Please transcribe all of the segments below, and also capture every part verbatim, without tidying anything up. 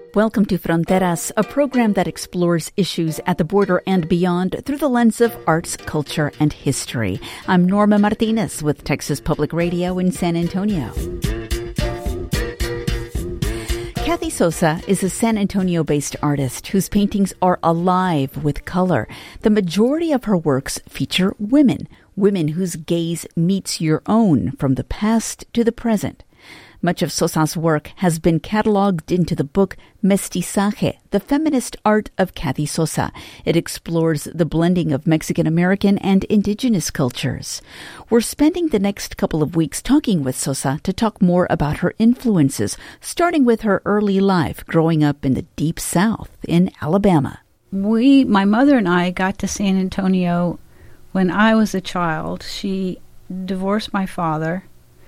Welcome to Fronteras, a program that explores issues at the border and beyond through the lens of arts, culture, and history. I'm Norma Martinez with Texas Public Radio in San Antonio. Kathy Sosa is a San Antonio-based artist whose paintings are alive with color. The majority of her works feature women, women whose gaze meets your own from the past to the present. Much of Sosa's work has been cataloged into the book Mestizaje, the feminist art of Kathy Sosa. It explores the blending of Mexican-American and indigenous cultures. We're spending the next couple of weeks talking with Sosa to talk more about her influences, starting with her early life growing up in the Deep South in Alabama. We, my mother and I, got to San Antonio when I was a child. She divorced my father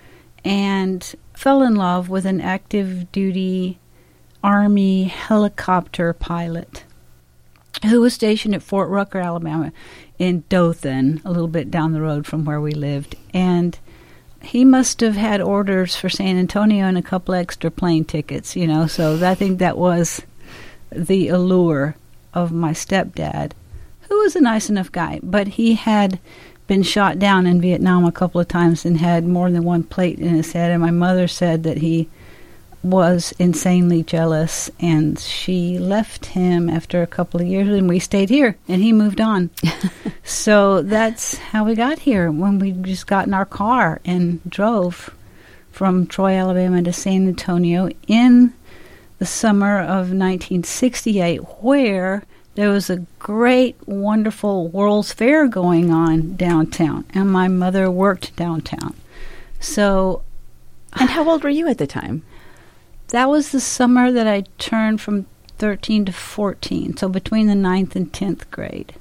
and fell in love with an active-duty Army helicopter pilot who was stationed at Fort Rucker, Alabama, in Dothan, a little bit down the road from where we lived. And he must have had orders for San Antonio and a couple extra plane tickets, you know, so I think that was the allure of my stepdad, who was a nice enough guy, but he had been shot down in Vietnam a couple of times and had more than one plate in his head, and my mother said that he was insanely jealous, and she left him after a couple of years, and we stayed here, and he moved on. So that's how we got here, when we just got in our car and drove from Troy, Alabama to San Antonio in the summer of nineteen sixty-eight, where there was a great, wonderful World's Fair going on downtown, and my mother worked downtown. So, and how old were you at the time? That was the summer that I turned from thirteen to fourteen, so between the ninth and tenth grade.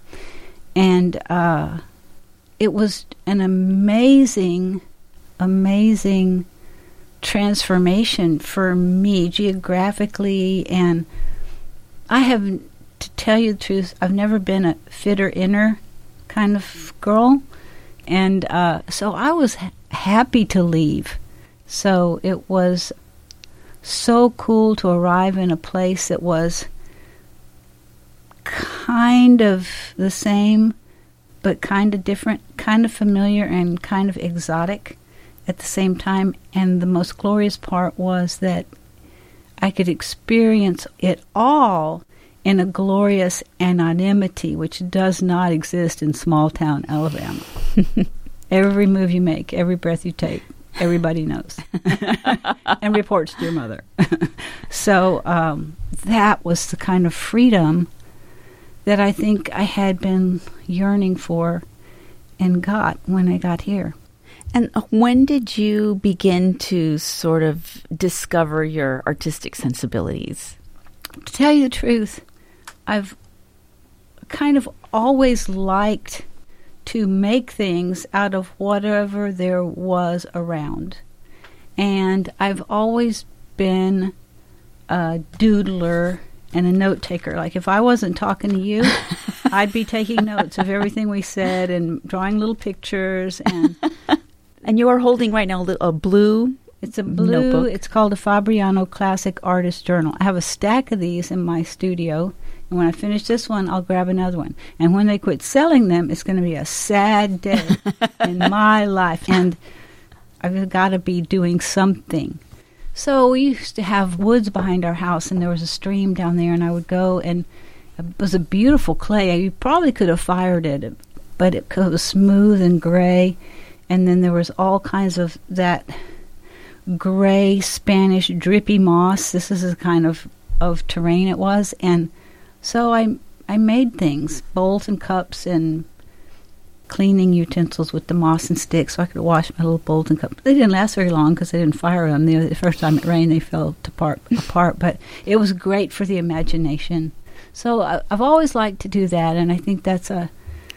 And uh, it was an amazing, amazing transformation for me geographically, and I have... to tell you the truth, I've never been a fitter inner kind of girl, and uh, so I was ha- happy to leave. So it was so cool to arrive in a place that was kind of the same, but kind of different, kind of familiar and kind of exotic at the same time. And the most glorious part was that I could experience it all in a glorious anonymity, which does not exist in small-town Alabama. Every move you make, every breath you take, everybody knows and reports to your mother. So um, that was the kind of freedom that I think I had been yearning for and got when I got here. And when did you begin to sort of discover your artistic sensibilities? To tell you the truth, I've kind of always liked to make things out of whatever there was around. And I've always been a doodler and a note taker. Like if I wasn't talking to you, I'd be taking notes of everything we said and drawing little pictures. And and you are holding right now a blue It's a blue, notebook. It's called a Fabriano Classic Artist Journal. I have a stack of these in my studio. And when I finish this one, I'll grab another one. And when they quit selling them, it's going to be a sad day in my life. And I've got to be doing something. So we used to have woods behind our house, and there was a stream down there, and I would go, and it was a beautiful clay. You probably could have fired it, but it was smooth and gray. And then there was all kinds of that gray Spanish drippy moss. This is the kind of, of terrain it was. And so I I made things, bowls and cups and cleaning utensils with the moss and sticks so I could wash my little bowls and cups. They didn't last very long because I didn't fire them. The, the first time it rained, they fell apart, apart. But it was great for the imagination. So I, I've always liked to do that, and I think that's a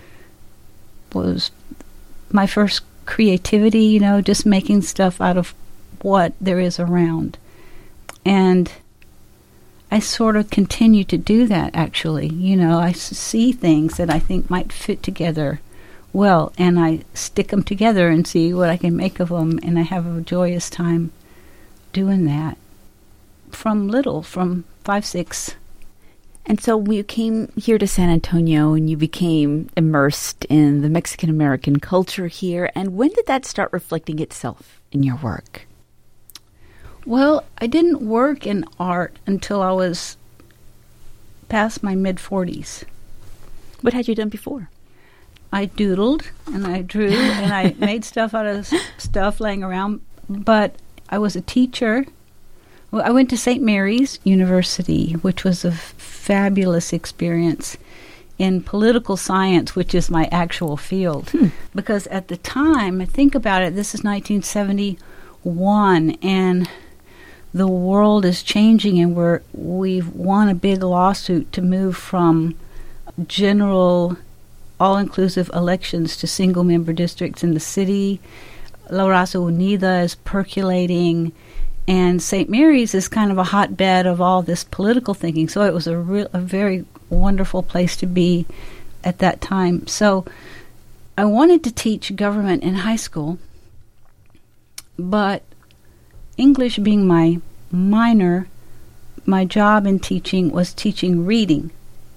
was my first creativity, you know, just making stuff out of what there is around. And I sort of continue to do that, actually. You know, I see things that I think might fit together well, and I stick them together and see what I can make of them, and I have a joyous time doing that. From little, from five, six. And so when you came here to San Antonio and you became immersed in the Mexican-American culture here, and when did that start reflecting itself in your work? Well, I didn't work in art until I was past my mid-forties. What had you done before? I doodled, and I drew, and I made stuff out of stuff laying around, but I was a teacher. Well, I went to Saint Mary's University, which was a f- fabulous experience in political science, which is my actual field. Hmm. Because at the time, think about it, this is nineteen seventy-one, and the world is changing, and we're, we've won a big lawsuit to move from general, all-inclusive elections to single-member districts in the city. La Raza Unida is percolating, and Saint Mary's is kind of a hotbed of all this political thinking. So it was a, real, a very wonderful place to be at that time. So I wanted to teach government in high school, but English being my minor, my job in teaching was teaching reading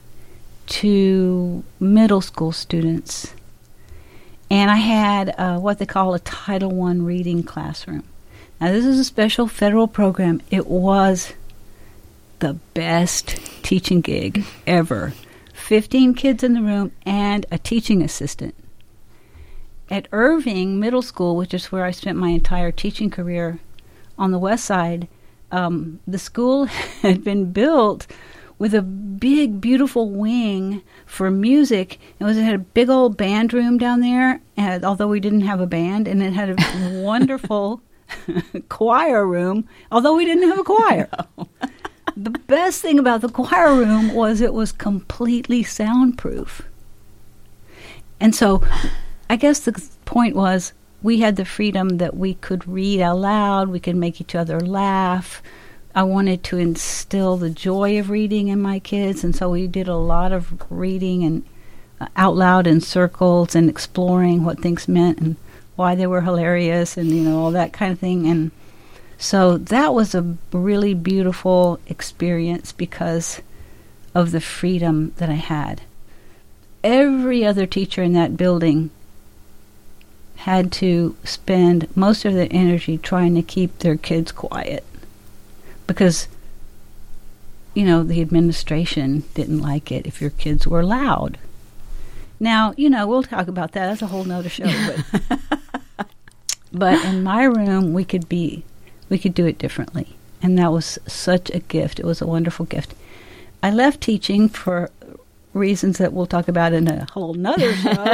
to middle school students. And I had uh, what they call a Title One reading classroom. Now, this is a special federal program. It was the best teaching gig ever. fifteen kids in the room and a teaching assistant. At Irving Middle School, which is where I spent my entire teaching career on the west side, um, the school had been built with a big, beautiful wing for music. It was it had a big old band room down there, and, although we didn't have a band, and it had a wonderful choir room, although we didn't have a choir. No. The best thing about the choir room was it was completely soundproof. And so I guess the point was we had the freedom that we could read out loud, we could make each other laugh. I wanted to instill the joy of reading in my kids, and so we did a lot of reading and uh, out loud in circles and exploring what things meant and why they were hilarious and, you know, all that kind of thing. And so that was a really beautiful experience because of the freedom that I had. Every other teacher in that building had to spend most of their energy trying to keep their kids quiet because, you know, the administration didn't like it if your kids were loud. Now, you know, we'll talk about that. That's a whole nother show. But, but in my room, we could be, we could do it differently. And that was such a gift. It was a wonderful gift. I left teaching for reasons that we'll talk about in a whole nother show.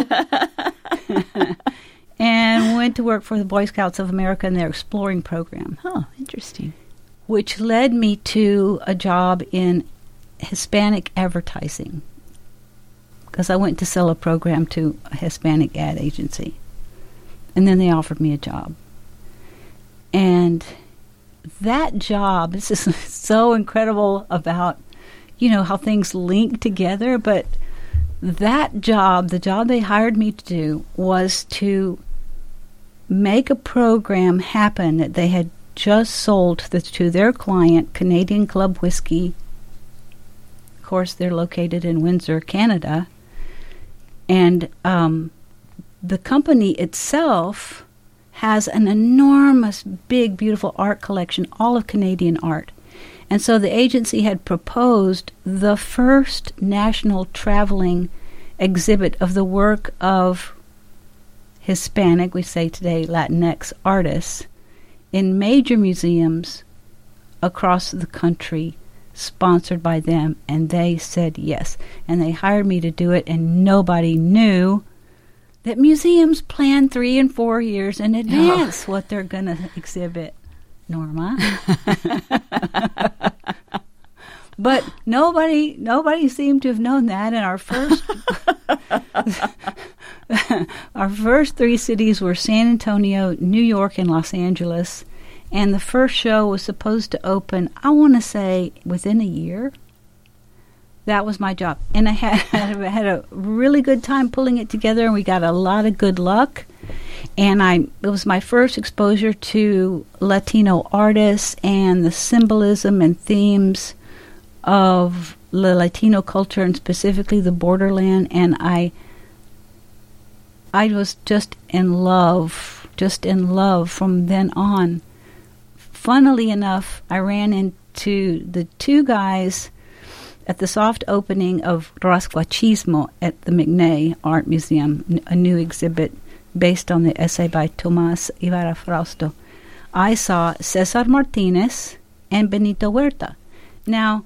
And went to work for the Boy Scouts of America in their Exploring program. Oh, interesting. Which led me to a job in Hispanic advertising, because I went to sell a program to a Hispanic ad agency. And then they offered me a job. And that job, this is so incredible about, you know, how things link together, but that job, the job they hired me to do, was to make a program happen that they had just sold to, the, to their client, Canadian Club Whiskey. Of course, they're located in Windsor, Canada. And um, the company itself has an enormous, big, beautiful art collection, all of Canadian art. And so the agency had proposed the first national traveling exhibit of the work of Hispanic, we say today Latinx artists, in major museums across the country, sponsored by them, and they said yes. And they hired me to do it, and nobody knew that museums plan three and four years in advance oh. what they're going to exhibit, Norma. But nobody nobody seemed to have known that, and our first our first three cities were San Antonio, New York, and Los Angeles. And the first show was supposed to open, I want to say, within a year. That was my job. And I had, I had a really good time pulling it together, and we got a lot of good luck. And I it was my first exposure to Latino artists and the symbolism and themes of the Latino culture and specifically the borderland, and I I was just in love, just in love from then on. Funnily enough, I ran into the two guys at the soft opening of Rasguachismo at the McNay Art Museum, a new exhibit based on the essay by Tomás Ibarra Frausto. I saw Cesar Martinez and Benito Huerta. Now,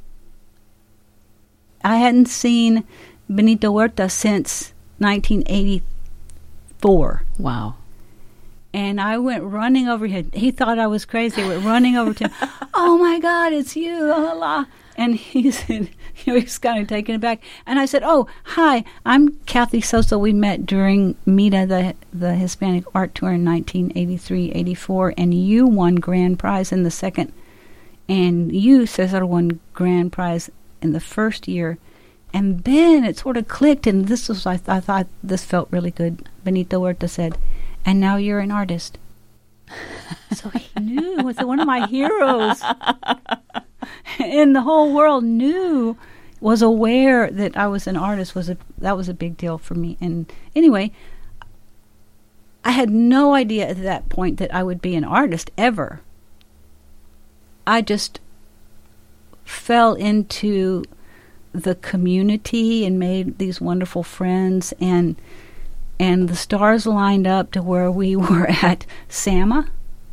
I hadn't seen Benito Huerta since nineteen eighty-four. Wow. And I went running over him. He thought I was crazy. I went running over to him. Oh, my God, it's you. Oh, la. And he said, you know, he was kind of taken aback. And I said, oh, hi, I'm Kathy Sosa. We met during MITA, the, the Hispanic Art Tour in nineteen eighty-three eighty-four, and you won grand prize in the second. And you, Cesar, won grand prize in the first year. And then it sort of clicked, and this was, I, th- I thought this felt really good. Benito Huerta said, and now you're an artist. So he knew. It was one of my heroes. And the whole world knew, was aware that I was an artist. Was a that was a big deal for me. And anyway, I had no idea at that point that I would be an artist ever. I just fell into the community and made these wonderful friends, and and the stars lined up to where we were at SAMA.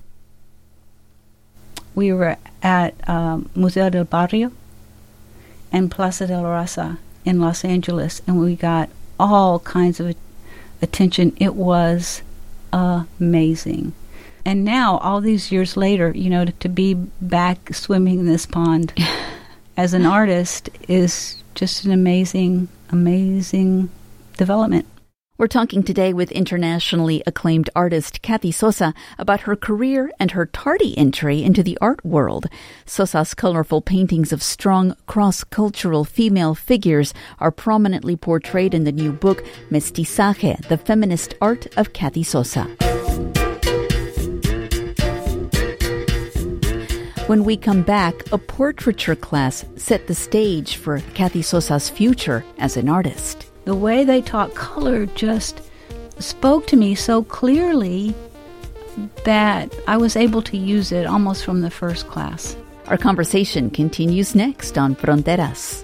We were at um, Museo del Barrio and Plaza de la Raza in Los Angeles, and we got all kinds of attention. It was amazing. And now, all these years later, you know, to, to be back swimming in this pond as an artist is just an amazing, amazing development. We're talking today with internationally acclaimed artist Kathy Sosa about her career and her tardy entry into the art world. Sosa's colorful paintings of strong, cross-cultural female figures are prominently portrayed in the new book, Mestizaje, The Feminist Art of Kathy Sosa. When we come back, a portraiture class set the stage for Kathy Sosa's future as an artist. The way they taught color just spoke to me so clearly that I was able to use it almost from the first class. Our conversation continues next on Fronteras.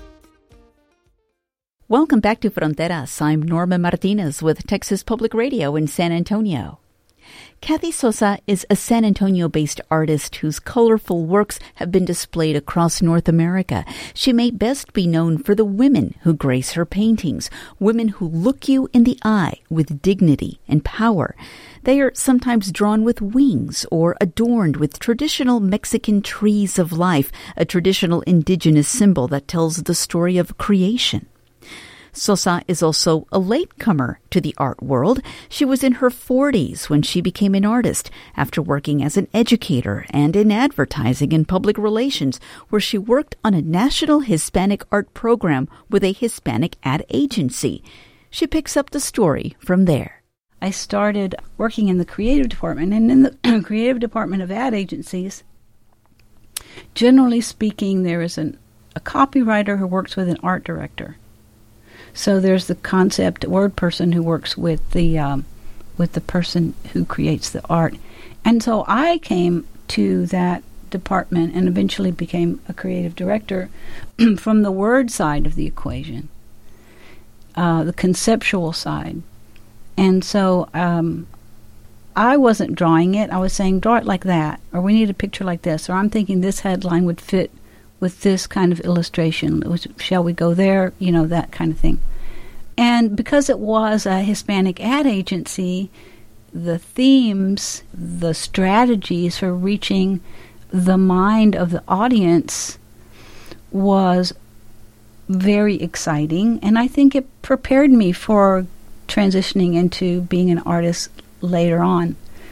Welcome back to Fronteras. I'm Norma Martinez with Texas Public Radio in San Antonio. Kathy Sosa is a San Antonio-based artist whose colorful works have been displayed across North America. She may best be known for the women who grace her paintings, women who look you in the eye with dignity and power. They are sometimes drawn with wings or adorned with traditional Mexican trees of life, a traditional indigenous symbol that tells the story of creation. Sosa is also a latecomer to the art world. She was in her forties when she became an artist, after working as an educator and in advertising and public relations, where she worked on a national Hispanic art program with a Hispanic ad agency. She picks up the story from there. I started working in the creative department, and in the creative department of ad agencies, generally speaking, there is an, a copywriter who works with an art director. So there's the concept word person who works with the um, with the person who creates the art. And so I came to that department and eventually became a creative director from the word side of the equation, uh, the conceptual side. And so um, I wasn't drawing it. I was saying, draw it like that, or we need a picture like this, or I'm thinking this headline would fit with this kind of illustration. Shall we go there? You know, that kind of thing. And because it was a Hispanic ad agency, the themes, the strategies for reaching the mind of the audience was very exciting. And I think it prepared me for transitioning into being an artist later on.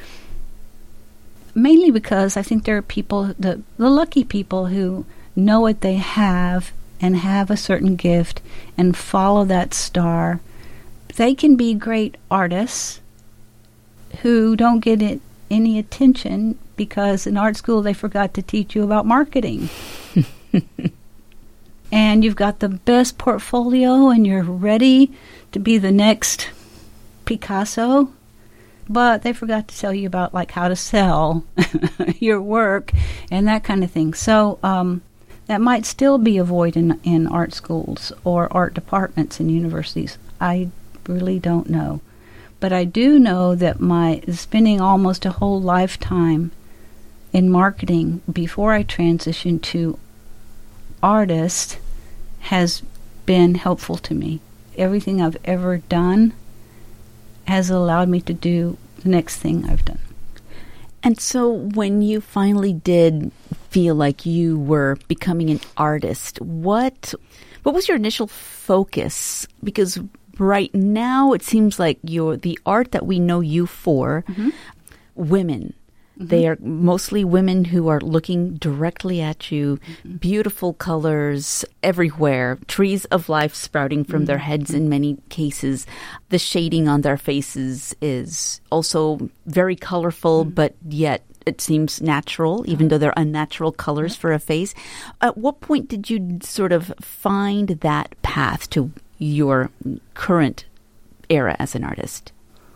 Mainly because I think there are people, the, the lucky people who know what they have and have a certain gift and follow that star. They can be great artists who don't get it, any attention because in art school they forgot to teach you about marketing. And you've got the best portfolio and you're ready to be the next Picasso, but they forgot to tell you about like how to sell your work and that kind of thing. So um, that might still be a void in, in art schools or art departments in universities. I really don't know. But I do know that my spending almost a whole lifetime in marketing before I transitioned to artist has been helpful to me. Everything I've ever done has allowed me to do the next thing I've done. And so when you finally did feel like you were becoming an artist, what what was your initial focus? Because right now it seems like you're the art that we know you for, mm-hmm. women. Mm-hmm. They are mostly women who are looking directly at you, mm-hmm. beautiful colors everywhere, trees of life sprouting from mm-hmm. their heads in many cases. The shading on their faces is also very colorful, mm-hmm. but yet it seems natural, even mm-hmm. though they're unnatural colors mm-hmm. for a face. At what point did you sort of find that path to your current era as an artist?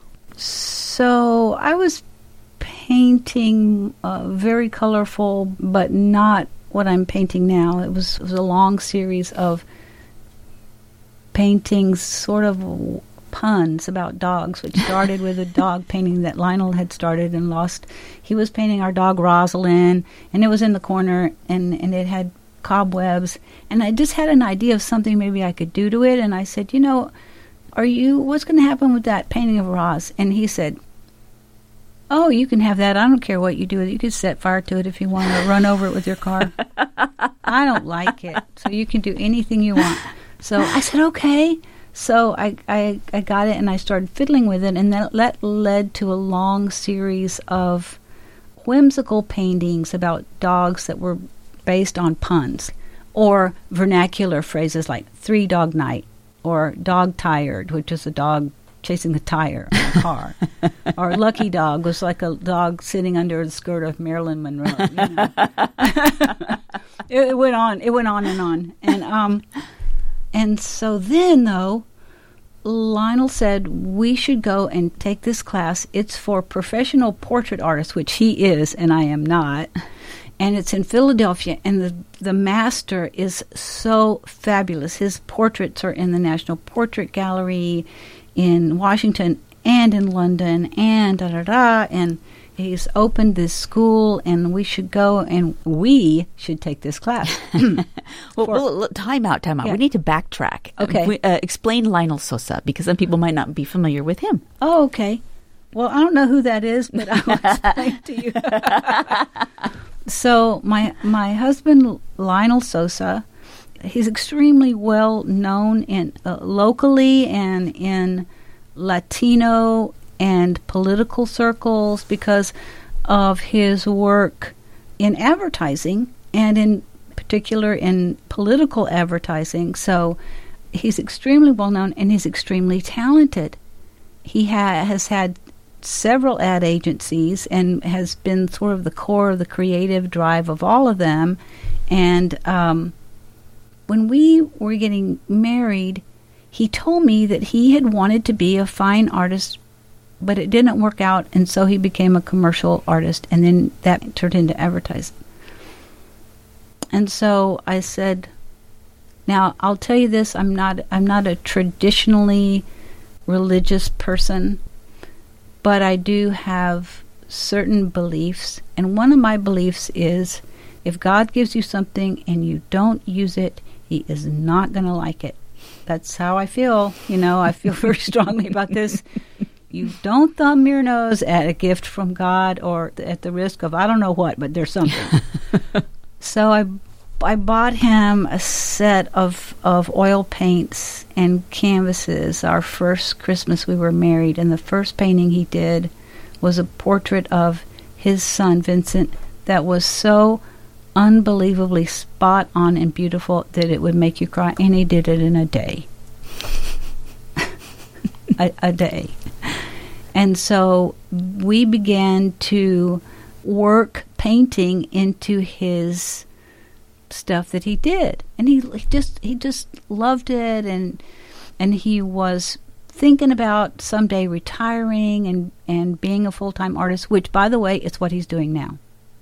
So I was painting uh, very colorful, but not what I'm painting now. It was, it was a long series of paintings, sort of puns about dogs, which started with a dog painting that Lionel had started and lost. He was painting our dog Rosalind, and it was in the corner, and, and it had cobwebs, and I just had an idea of something maybe I could do to it, and I said, you know, are you, what's going to happen with that painting of Roz? And he said, oh, you can have that. I don't care what you do with it. You can set fire to it if you want, or run over it with your car. I don't like it, so you can do anything you want. So I said, okay. So I, I, I got it, and I started fiddling with it, and that, that led to a long series of whimsical paintings about dogs that were based on puns or vernacular phrases like three dog night or dog tired, which is a dog chasing the tire on a car. Or lucky dog was like a dog sitting under the skirt of Marilyn Monroe. You know? it, it went on. It went on and on. And um, and so then, though, Lionel said, we should go and take this class. It's for professional portrait artists, which he is, and I am not. And it's in Philadelphia, and the the master is so fabulous. His portraits are in the National Portrait Gallery in Washington and in London, and da-da-da, and he's opened this school, and we should go, and we should take this class. well, well, time out, time out. Yeah. We need to backtrack. Okay. We, uh, explain Lionel Sosa, because some people might not be familiar with him. Oh, okay. Well, I don't know who that is, but I will explain to you. So my my husband, Lionel Sosa, he's extremely well known in uh, locally and in Latino and political circles because of his work in advertising, and in particular in political advertising. So he's extremely well known, and he's extremely talented. He ha- has had several ad agencies and has been sort of the core of the creative drive of all of them. And um, when we were getting married, he told me that he had wanted to be a fine artist, but it didn't work out, and so he became a commercial artist, and then that turned into advertising. And so I said, now I'll tell you this, I'm not I'm not a traditionally religious person, but I do have certain beliefs, and one of my beliefs is if God gives you something and you don't use it, he is not going to like it. That's how I feel. You know, I feel very strongly about this. You don't thumb your nose at a gift from God, or at the risk of I don't know what, but there's something. So I I bought him a set of, of oil paints and canvases our first Christmas we were married, and the first painting he did was a portrait of his son, Vincent, that was so unbelievably spot on and beautiful that it would make you cry, and he did it in a day. a, a day. And so we began to work painting into his stuff that he did, and he, he just he just loved it, and and he was thinking about someday retiring and and being a full-time artist, which, by the way, it's what he's doing now.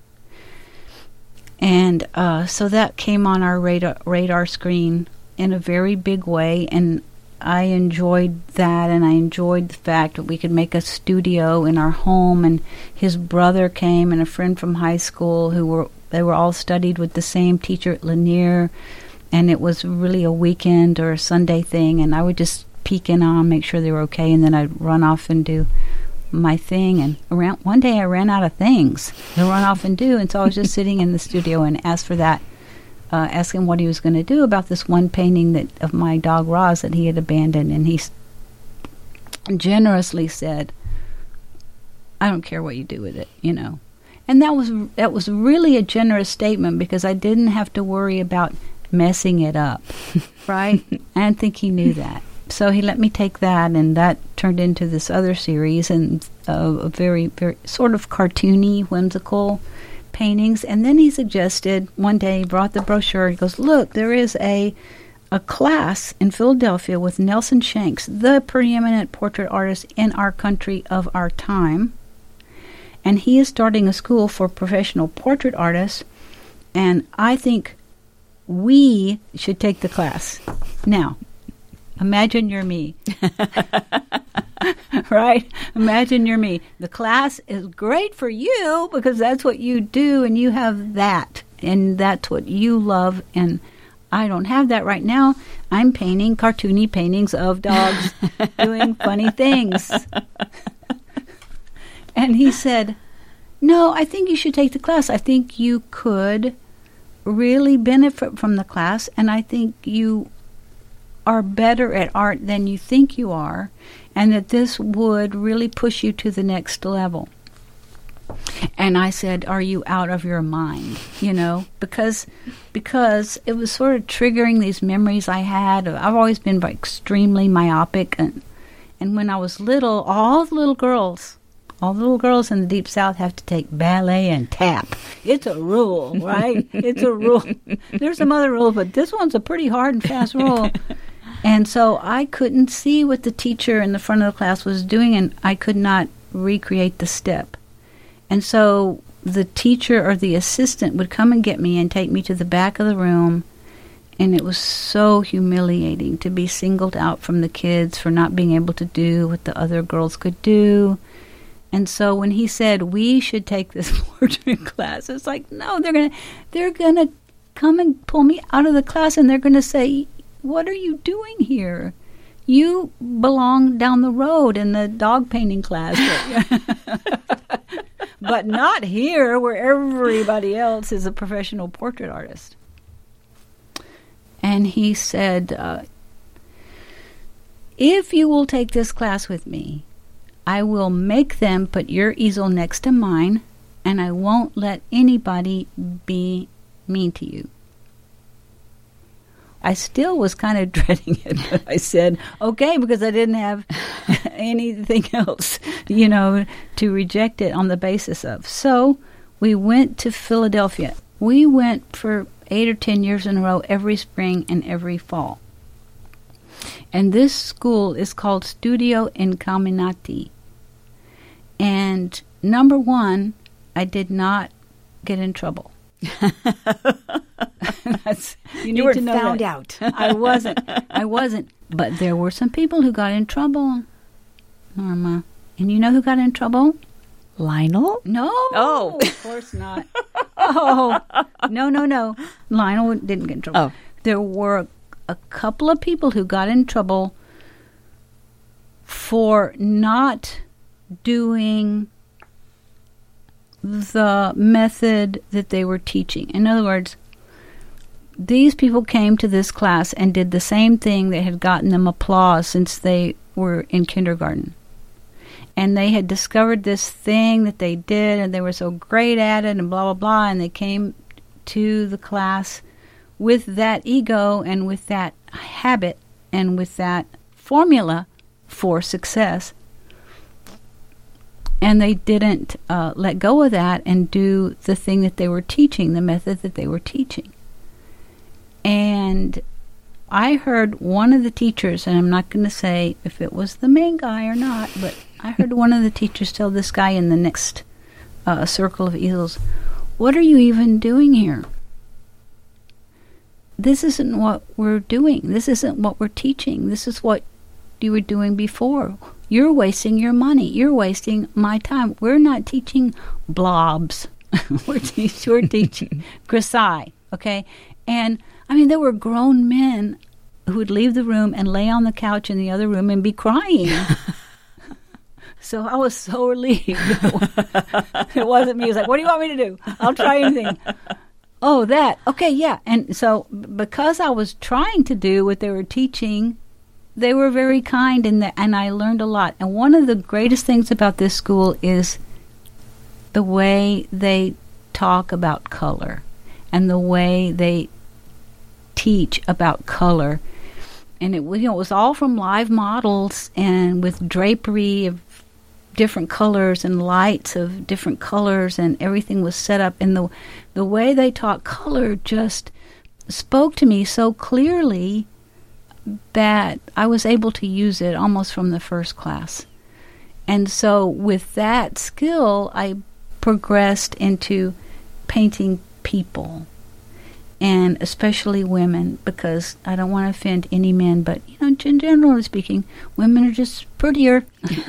And uh, so that came on our radar radar screen in a very big way, and I enjoyed that, and I enjoyed the fact that we could make a studio in our home, and his brother came and a friend from high school who were they were all studied with the same teacher at Lanier, and it was really a weekend or a Sunday thing, and I would just peek in on them, make sure they were okay, and then I'd run off and do my thing. And around one day I ran out of things to run off and do, and so I was just sitting in the studio and asked for that, uh, asked him what he was going to do about this one painting that of my dog Roz that he had abandoned, and he s- generously said, "I don't care what you do with it, you know." And that was that was really a generous statement, because I didn't have to worry about messing it up, right? I don't think he knew that. So he let me take that, and that turned into this other series, and uh, a very, very sort of cartoony, whimsical paintings. And then he suggested, one day he brought the brochure, he goes, "Look, there is a a class in Philadelphia with Nelson Shanks, the preeminent portrait artist in our country of our time. And he is starting a school for professional portrait artists, and I think we should take the class." Now, imagine you're me. Right? Imagine you're me. The class is great for you because that's what you do, and you have that, and that's what you love, and I don't have that right now. I'm painting cartoony paintings of dogs doing funny things. And he said, "No, I think you should take the class. I think you could really benefit from the class, and I think you are better at art than you think you are, and that this would really push you to the next level." And I said, "Are you out of your mind?" You know, because because it was sort of triggering these memories I had. I've always been extremely myopic, and and when I was little, all the little girls, all the little girls in the Deep South have to take ballet and tap. It's a rule, right? It's a rule. There's some other rules, but this one's a pretty hard and fast rule. And so I couldn't see what the teacher in the front of the class was doing, and I could not recreate the step. And so the teacher or the assistant would come and get me and take me to the back of the room, and it was so humiliating to be singled out from the kids for not being able to do what the other girls could do. And so when he said we should take this portrait class, it's like, no, they're gonna they're gonna come and pull me out of the class, and they're gonna say, "What are you doing here? You belong down the road in the dog painting class." But not here, where everybody else is a professional portrait artist. And he said, uh, "If you will take this class with me, I will make them put your easel next to mine, and I won't let anybody be mean to you." I still was kind of dreading it, but I said, okay, because I didn't have anything else, you know, to reject it on the basis of. So we went to Philadelphia. We went for eight or ten years in a row, every spring and every fall. And this school is called Studio Incaminati. And number one, I did not get in trouble. That's, you, you were to know found that. out. I wasn't. I wasn't. But there were some people who got in trouble, Norma. And you know who got in trouble? Lionel? No. Oh. Of course not. Oh. No, no, no. Lionel didn't get in trouble. Oh. There were a couple of people who got in trouble for not doing the method that they were teaching. In other words, these people came to this class and did the same thing that had gotten them applause since they were in kindergarten. And they had discovered this thing that they did, and they were so great at it, and blah, blah, blah, and they came to the class with that ego and with that habit and with that formula for success. And they didn't uh, let go of that and do the thing that they were teaching, the method that they were teaching. And I heard one of the teachers, and I'm not going to say if it was the main guy or not, but I heard one of the teachers tell this guy in the next uh, circle of easels, "What are you even doing here? This isn't what we're doing. This isn't what we're teaching. This is what you were doing before. You're wasting your money. You're wasting my time. We're not teaching blobs. we're, te- we're teaching grisaille, okay?" And I mean, there were grown men who would leave the room and lay on the couch in the other room and be crying. So I was so relieved. It wasn't me. It was like, what do you want me to do? I'll try anything. Oh, that. Okay, yeah. And so because I was trying to do what they were teaching, they were very kind, and, the, and I learned a lot. And one of the greatest things about this school is the way they talk about color and the way they teach about color. And it, you know, it was all from live models and with drapery of different colors and lights of different colors, and everything was set up. And the the way they taught color just spoke to me so clearly that I was able to use it almost from the first class. And so with that skill, I progressed into painting people, and especially women, because I don't want to offend any men, but, you know, generally speaking, women are just prettier.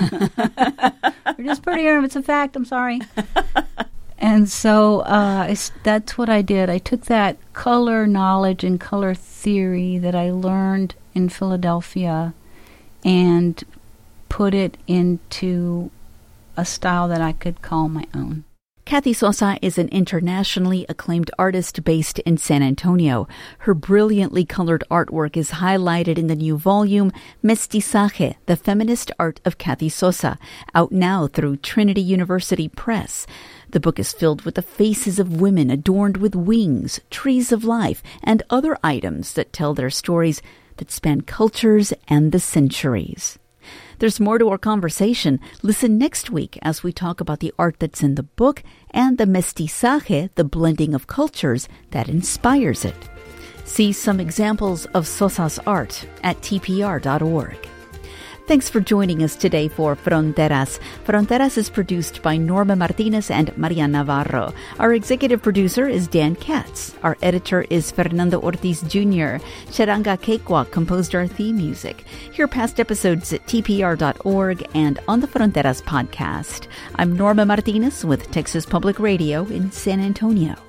They're just prettier. It's a fact. I'm sorry. And so uh, it's, that's what I did. I took that color knowledge and color theory that I learned in Philadelphia and put it into a style that I could call my own. Kathy Sosa is an internationally acclaimed artist based in San Antonio. Her brilliantly colored artwork is highlighted in the new volume, Mestizaje, The Feminist Art of Kathy Sosa, out now through Trinity University Press. The book is filled with the faces of women adorned with wings, trees of life, and other items that tell their stories that span cultures and the centuries. There's more to our conversation. Listen next week as we talk about the art that's in the book and the mestizaje, the blending of cultures that inspires it. See some examples of Sosa's art at T P R dot org. Thanks for joining us today for Fronteras. Fronteras is produced by Norma Martinez and Maria Navarro. Our executive producer is Dan Katz. Our editor is Fernando Ortiz Junior Charanga Kekwa composed our theme music. Hear past episodes at T P R dot org and on the Fronteras podcast. I'm Norma Martinez with Texas Public Radio in San Antonio.